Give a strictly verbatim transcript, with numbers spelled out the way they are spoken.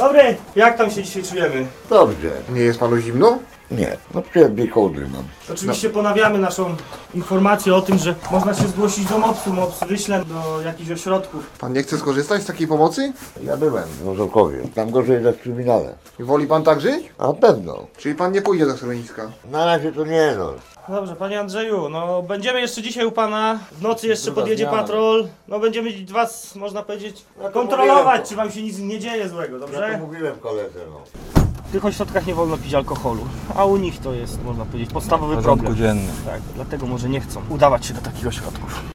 Dobry, jak tam się dzisiaj czujemy? Dobrze. Nie jest panu zimno? Nie, no przyjemnie kołdry mam. Oczywiście ponawiamy naszą informację o tym, że można się zgłosić do mopsu. Mops wyśle do jakichś ośrodków. Pan nie chce skorzystać z takiej pomocy? Ja byłem w Nożokowie. Tam gorzej jest w kryminale. I woli pan tak żyć? A pewno. Czyli pan nie pójdzie do schroniska? Na razie to nie no. Dobrze, panie Andrzeju, no będziemy jeszcze dzisiaj u pana. W nocy jeszcze Druga podjedzie zmiana. patrol. No będziemy was, można powiedzieć, Ja to kontrolować, mówiłem. czy wam się nic nie dzieje złego, Ja to dobrze? mówiłem koledze no. W tych ośrodkach nie wolno pić alkoholu, a u nich to jest, można powiedzieć, podstawowy W porządku problem. dziennym. Tak, dlatego może nie chcą udawać się do takich ośrodków.